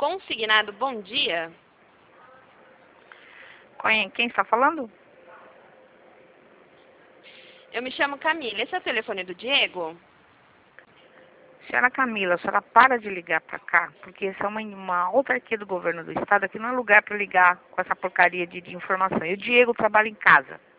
Consignado, bom dia. Quem está falando? Eu me chamo Camila. Esse é o telefone do Diego? Senhora Camila, a senhora para de ligar para cá, porque essa é uma autarquia do governo do estado, aqui não é lugar para ligar com essa porcaria de informação. E o Diego trabalha em casa.